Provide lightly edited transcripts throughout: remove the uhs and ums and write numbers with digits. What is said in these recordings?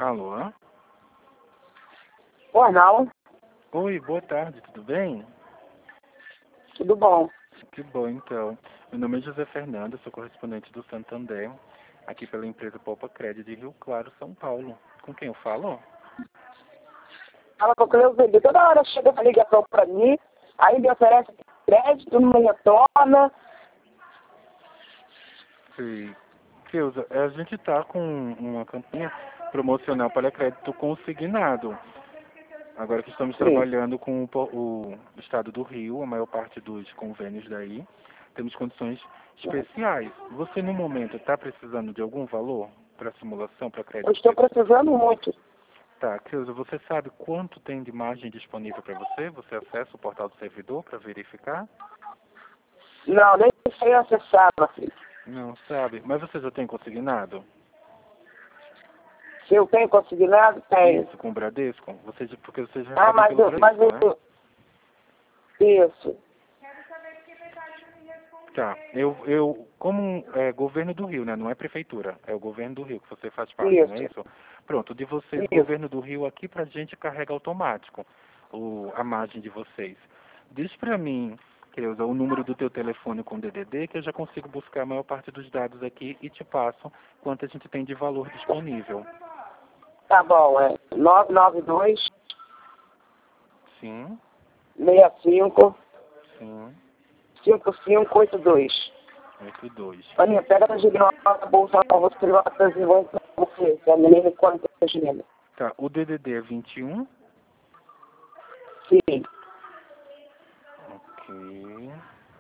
Alô? Oi, não. Oi, boa tarde, tudo bem? Tudo bom. Que bom, então. Meu nome é José Fernando, sou correspondente do Santander, aqui pela empresa Poupa Crédito de Rio Claro, São Paulo. Com quem eu falo? Fala com o Cleusa, toda hora chega essa ligação pra mim, aí me oferece crédito, não me retorna. Sei. Ceusa, a gente está com uma campanha promocional para crédito consignado. Agora que estamos Sim. trabalhando com o Estado do Rio, a maior parte dos convênios daí, temos condições especiais. Você, no momento, está precisando de algum valor para simulação, para Eu crédito? estou precisando muito. Tá, Cleusa, você sabe quanto tem de margem disponível para você? Você acessa o portal do servidor para verificar? Não, nem sei acessar, meu filho. Não sabe, mas você já tem consignado? Se eu tenho consignado, tenho. Isso, com o Bradesco? Porque você já Ah, recebe pelo Bradesco, né? Isso. Tá, como é governo do Rio, né? Não é prefeitura, é o governo do Rio que você faz parte, não é Isso. isso? Pronto, de vocês, Isso. governo do Rio, aqui pra gente carrega automático a margem de vocês. Diz pra mim, Cleusa, o número do teu telefone com DDD, que eu já consigo buscar a maior parte dos dados aqui e te passo quanto a gente tem de valor disponível. Tá bom, é 992 Sim, 65 sim, 5582. 82. Aninha, pega pra gente na bolsa, eu vou escrever uma coisa pra você, que a menina quando tá girando. Tá, o DDD é 21. Sim, Ok.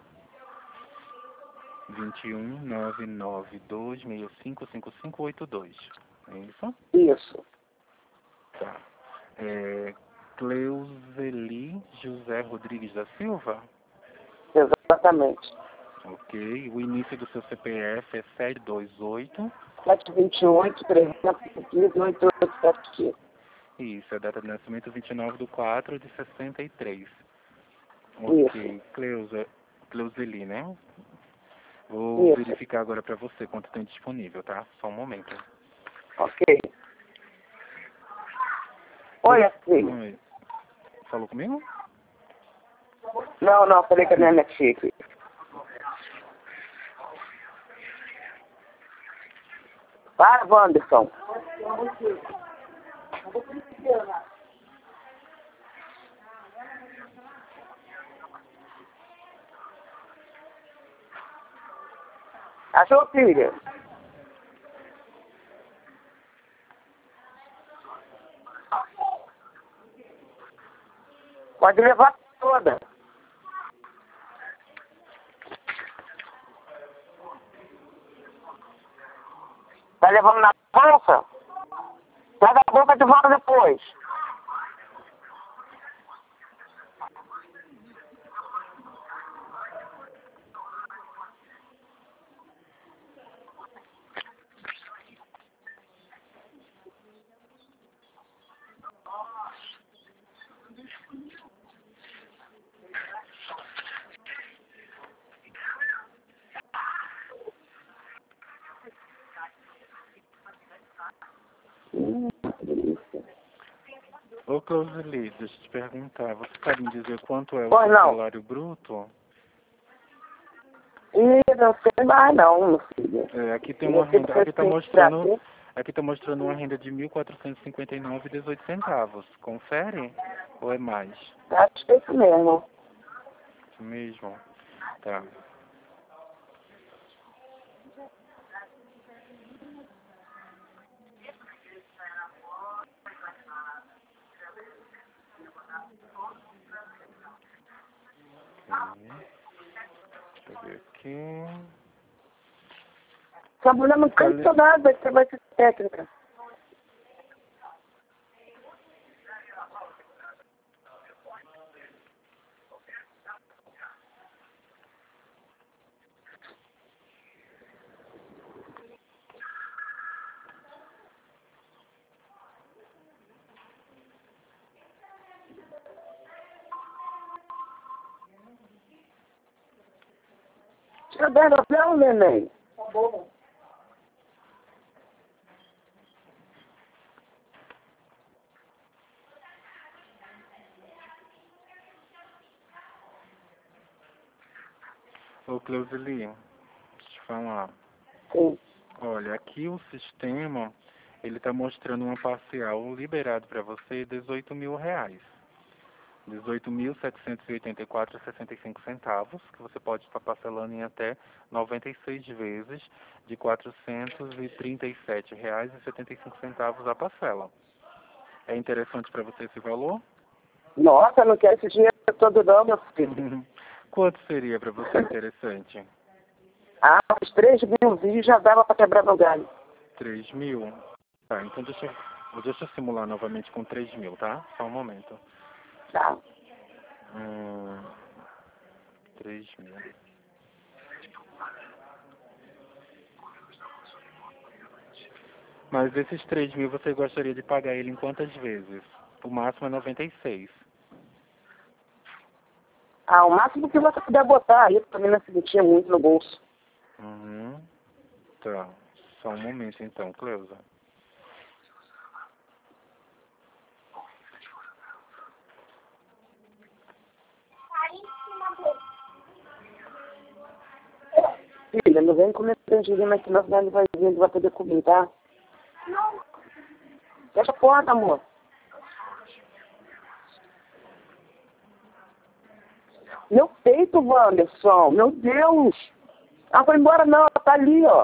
21 992655582. É isso? isso. Tá. Cleuzeli José Rodrigues da Silva? Exatamente. Ok. O início do seu CPF é 728. 728, 315, 8875. Isso, a data de nascimento 29/4 de 63. Isso, Ok. Cleuzeli, né? Vou isso. verificar agora para você quanto tem disponível, tá? Só um momento. Ok. Olha, filho. Oi. Falou comigo? Não, falei com a minha filha. Para, Wanderson. A sua filha. Pode levar toda. Tá levando na bolsa? Pega a bolsa de volta depois. Ô, Cleuzeli, deixa eu te perguntar. Você sabe me dizer quanto é o Pois seu não. salário bruto? Ih, não sei mais não, meu filho. Aqui tem uma renda, aqui tá mostrando uma renda de 1.459,18. Confere? Ou é mais? Acho que é isso mesmo. Isso mesmo? Tá. Deixa eu ver aqui. Essa mulher não canta nada, você vai ser técnica. Tira 10 novela, neném. Tá bom. Ô, Cleuseli, deixa eu te falar. Sim. Olha, aqui o sistema, ele está mostrando uma parcial liberado para você R$ 18.000. 18.784,65, que você pode estar parcelando em até 96 vezes de R$ 437,75 a parcela. É interessante para você esse valor? Nossa, eu não quero esse dinheiro todo não, meu filho. Quanto seria para você interessante? Ah, os 3.000 vídeos já dava para quebrar meu galho. 3.000? Tá, então deixa eu simular novamente com 3.000, tá? Só um momento. Tá. 3.000. Mas esses 3.000 você gostaria de pagar ele em quantas vezes? O máximo é 96. Ah, o máximo que você puder botar aí, pra mim não se metia muito no bolso. Uhum. Tá. Só um momento então, Cleusa. Filha, não vem comer tangerina aqui, não, senão ele vai vir, ele vai poder comer, tá? Não. Fecha a porta, amor. Meu peito, Wanderson, meu Deus. Ah, foi embora não, tá ali, ó.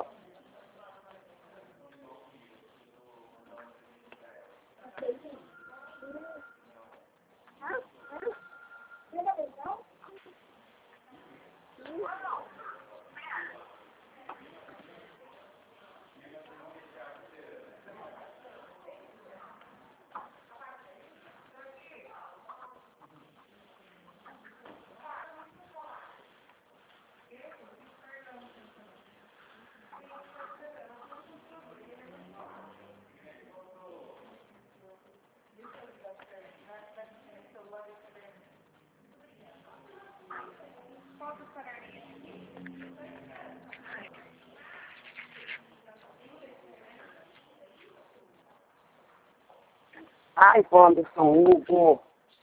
Ai, Wanderson, Hugo.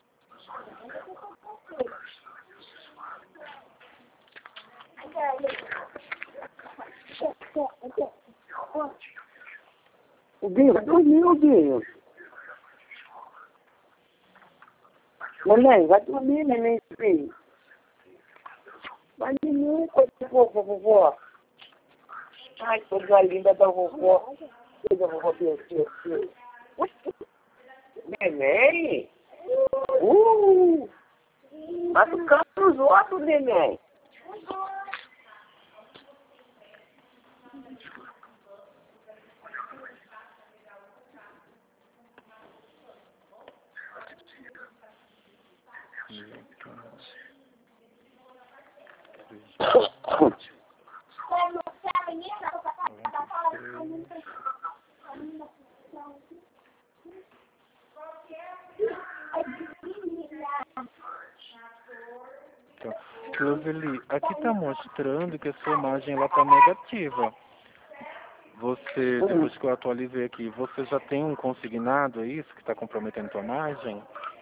O Guinho, vai dormir, o Guinho. Neném, vai dormir, neném, filho. Vai dormir, coisa de vovó. Ai, coisa linda da vovó. Coisa da vovó, Deus. Neném? Vai ficando nos outros, neném. Cleuseli, aqui está mostrando que a sua imagem está negativa. Você, depois que eu atualizei aqui, você já tem um consignado, é isso, que está comprometendo a tua imagem?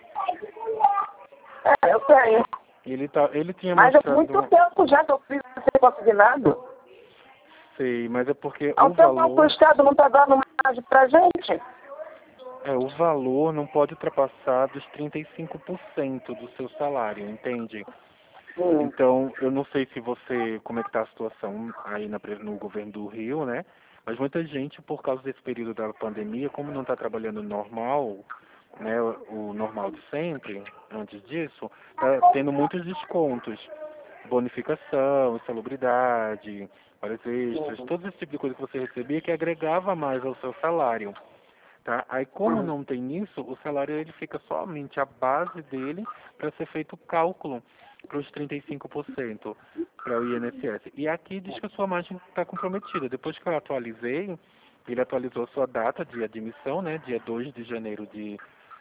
É, eu tenho. Ele tinha Mas é mostrado... muito tempo já que eu fiz ser consignado. Sei, mas é porque Há o um tempo que o valor... Estado não está dando mais pra gente. O valor não pode ultrapassar dos 35% do seu salário, entende? Então, eu não sei se você, como é que está a situação aí no governo do Rio, né? Mas muita gente, por causa desse período da pandemia, como não está trabalhando normal, né, o normal de sempre, antes disso, está tendo muitos descontos, bonificação, insalubridade, horas extras, todo esse tipo de coisa que você recebia que agregava mais ao seu salário. Tá? Aí como não tem isso, o salário ele fica somente a base dele para ser feito o cálculo para os 35% para o INSS. E aqui diz que a sua margem está comprometida. Depois que eu atualizei, ele atualizou a sua data de admissão, né, dia 2 de janeiro de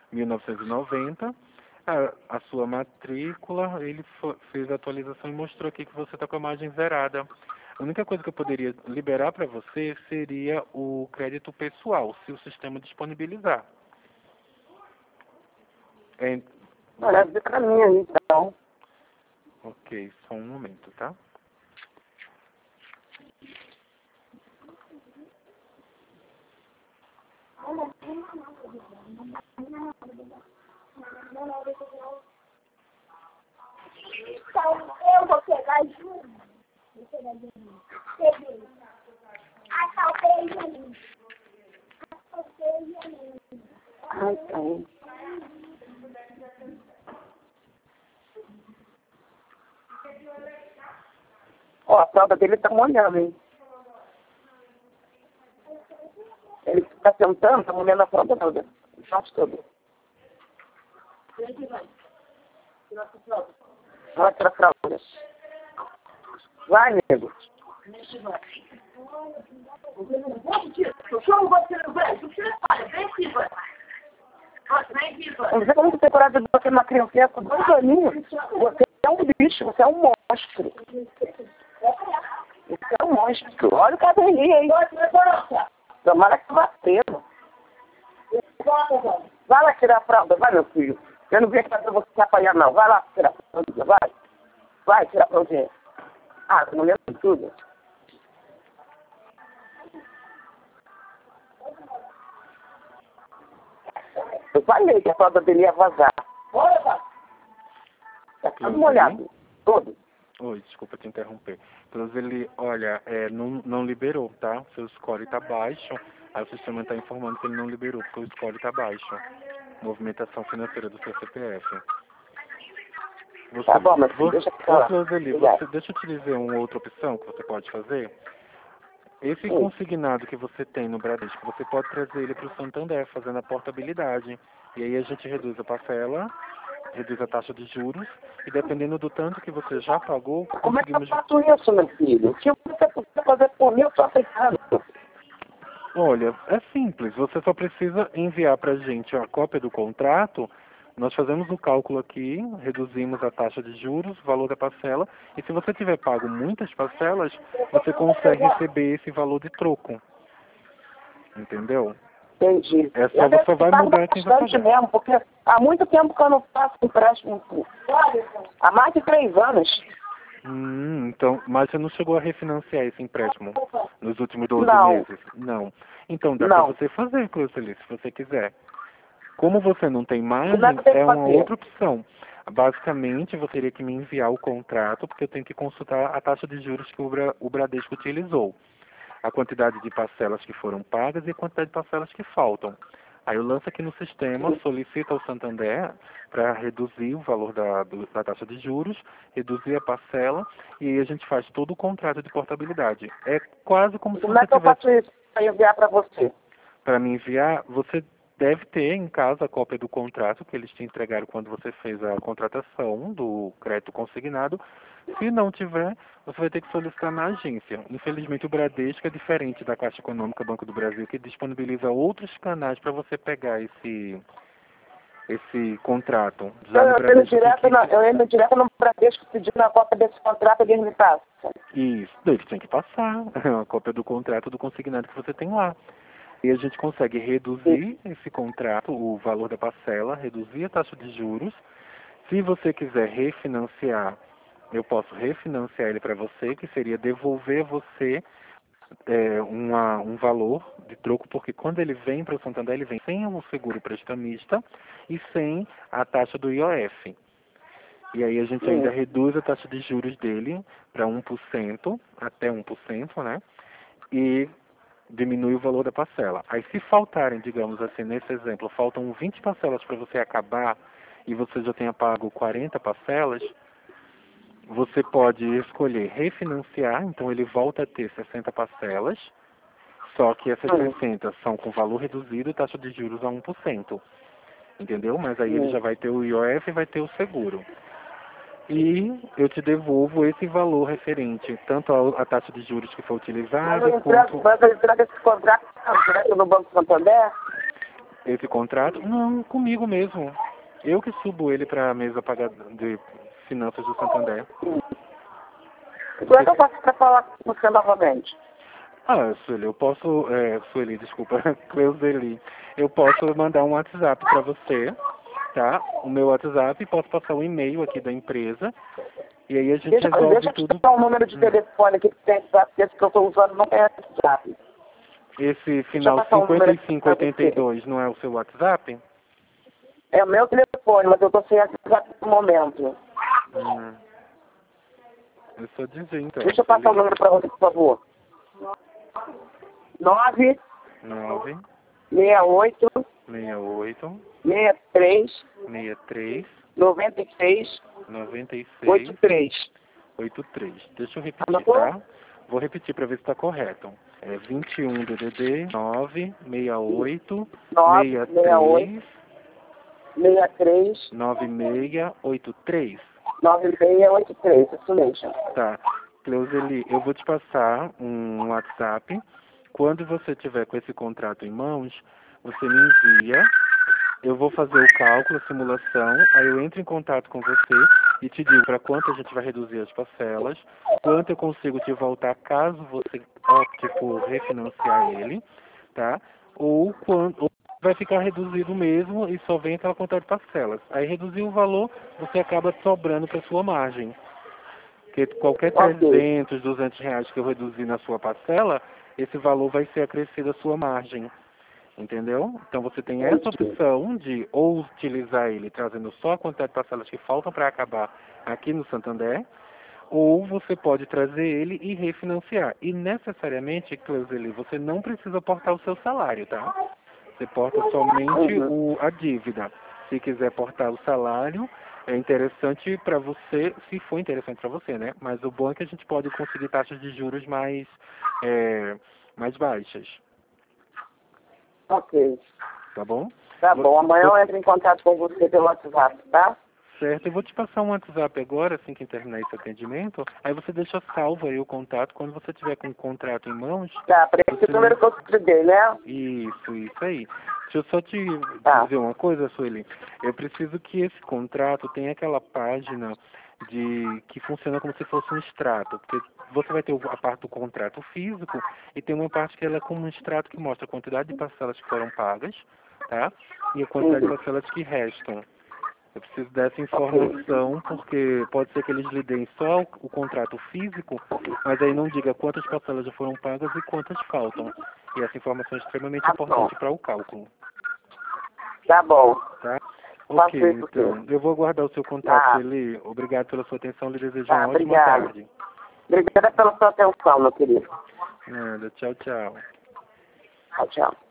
1990, a sua matrícula, ele fez a atualização e mostrou aqui que você está com a margem zerada. A única coisa que eu poderia liberar para você seria o crédito pessoal, se o sistema disponibilizar. Olha, para mim aí, então. Ok, só um momento, tá? Então, eu vou pegar junto. Vou pegar junto. Peguei. Assaltei ali. Assaltei ali. Ai, pai. Ó, a fralda dele tá molhando, hein? Ele tá sentando, tá molhando a fralda toda. O short todo. Vai tirar a fralda. Vai, nego. Não sei como você tem coragem de bater uma criança com 2 aninhos. Você é um bicho, você é um monstro. Você é um monstro. Olha o cabelinho aí. Tomara que batendo. Vai lá tirar a fralda, vai, meu filho. Eu não venho aqui pra você apanhar, não. Vai lá tirar a fralda, vai. Vai tirar a fraldinha. Ah, tô molhando tudo. Eu falei que a fralda dele ia vazar. Tá tudo molhado. Todo. Oi, desculpa te interromper. Ele, olha, não liberou, tá? Seu score tá baixo. Aí o sistema está informando que ele não liberou, porque o score tá baixo. Movimentação financeira do seu CPF. Você, Tá bom, mas deixa eu falar. Deixa eu te dizer uma outra opção que você pode fazer. Esse consignado que você tem no Bradesco, você pode trazer ele para o Santander, fazendo a portabilidade. E aí a gente reduz a parcela, reduz a taxa de juros, e dependendo do tanto que você já pagou, Como é que eu conseguimos... faço isso, meu filho? Se você puder fazer por mim, eu tô aceitando. Olha, é simples, você só precisa enviar para a gente a cópia do contrato. Nós fazemos o cálculo aqui, reduzimos a taxa de juros, o valor da parcela, e se você tiver pago muitas parcelas, você consegue receber esse valor de troco. Entendeu? Entendi. É só você vai mudar quem vai pagar. Mesmo, porque há muito tempo que eu não faço empréstimo. Há mais de 3 anos. Então, mas você não chegou a refinanciar esse empréstimo nos últimos 12 meses? Não. Então dá para você fazer, Cleuceli, se você quiser. Como você não tem margem, é uma outra opção. Basicamente, você teria que me enviar o contrato, porque eu tenho que consultar a taxa de juros que o Bradesco utilizou, a quantidade de parcelas que foram pagas e a quantidade de parcelas que faltam. Aí eu lanço aqui no sistema, solicito ao Santander para reduzir o valor da taxa de juros, reduzir a parcela, e aí a gente faz todo o contrato de portabilidade. É quase como se você tivesse... Como é que eu faço isso para enviar para você? Para me enviar, você deve ter em casa a cópia do contrato que eles te entregaram quando você fez a contratação do crédito consignado. Se não tiver, você vai ter que solicitar na agência. Infelizmente, o Bradesco é diferente da Caixa Econômica Banco do Brasil, que disponibiliza outros canais para você pegar esse contrato. Já Eu entro direto no Bradesco pedindo a cópia desse contrato e eles me passam. Isso, eles têm que passar a cópia do contrato do consignado que você tem lá. E a gente consegue reduzir esse contrato, o valor da parcela, reduzir a taxa de juros. Se você quiser refinanciar, eu posso refinanciar ele para você, que seria devolver a você um valor de troco, porque quando ele vem para o Santander, ele vem sem o seguro prestamista e sem a taxa do IOF. E aí a gente ainda reduz a taxa de juros dele para 1%, até 1%, né? E diminui o valor da parcela. Aí se faltarem, digamos assim, nesse exemplo, faltam 20 parcelas para você acabar e você já tenha pago 40 parcelas, você pode escolher refinanciar, então ele volta a ter 60 parcelas, só que essas 60 são com valor reduzido e taxa de juros a 1%. Entendeu? Mas aí ele já vai ter o IOF e vai ter o seguro. E eu te devolvo esse valor referente, tanto à taxa de juros que foi utilizada, quanto... Mas eu entrego esse contrato direto no Banco Santander? Esse contrato? Não, comigo mesmo. Eu que subo ele para a mesa de finanças do Santander. Como é que eu faço para falar com você novamente? Sueli, eu posso... Sueli, desculpa, Cleuseli. Eu posso mandar um WhatsApp para você, tá? O meu WhatsApp, posso passar o e-mail aqui da empresa. E aí a gente resolve tudo. Deixa eu dar um número de telefone aqui que tem WhatsApp, esse que eu estou usando não tem WhatsApp. Esse final passar um número 5582 não é o seu WhatsApp? É o meu telefone, mas eu tô sem WhatsApp no momento. Eu só dizer então. Deixa eu passar o número pra você, por favor. 9 9 68 68 63 63 96 96 83. 83. Deixa eu repetir, Anotou? tá? Vou repetir para ver se está correto. É 21 DDD 9 68 63 63 9683. 9683, isso mesmo. Tá. Cleuseli, eu vou te passar um WhatsApp. Quando você tiver com esse contrato em mãos, você me envia. Eu vou fazer o cálculo, a simulação, aí eu entro em contato com você e te digo para quanto a gente vai reduzir as parcelas, quanto eu consigo te voltar caso você opte por refinanciar ele, tá? Ou quando vai ficar reduzido mesmo e só vem aquela quantidade de parcelas. Aí reduzir o valor, você acaba sobrando para sua margem. Porque qualquer 300, 200 reais que eu reduzir na sua parcela, esse valor vai ser acrescido à sua margem. Entendeu? Então você tem essa opção de ou utilizar ele trazendo só a quantidade de parcelas que faltam para acabar aqui no Santander, ou você pode trazer ele e refinanciar. E necessariamente, Cleuseli, você não precisa portar o seu salário, tá? Você porta somente a dívida. Se quiser portar o salário, é interessante para você, se for interessante para você, né? Mas o bom é que a gente pode conseguir taxas de juros mais baixas. Ok. Tá bom? Tá bom. Amanhã eu entro em contato com você pelo WhatsApp, tá? Certo, eu vou te passar um WhatsApp agora, assim que terminar esse atendimento. Aí você deixa salvo aí o contato. Quando você tiver com o contrato em mãos... Tá, para esse número que eu escrevi, né? Isso aí. Deixa eu só te dizer uma coisa, Sueli. Eu preciso que esse contrato tenha aquela página que funciona como se fosse um extrato. Porque você vai ter a parte do contrato físico e tem uma parte que ela é como um extrato que mostra a quantidade de parcelas que foram pagas, tá? E a quantidade de parcelas que restam. Eu preciso dessa informação porque pode ser que eles lhe deem só o contrato físico, mas aí não diga quantas parcelas já foram pagas e quantas faltam. E essa informação é extremamente importante para o cálculo. Tá bom. Tá? Ok, então. Eu vou aguardar o seu contato, Eli. Obrigado pela sua atenção. Lhe desejo uma ótima tarde. Obrigada pela sua atenção, meu querido. Nada. Tchau, tchau. Tchau, tchau.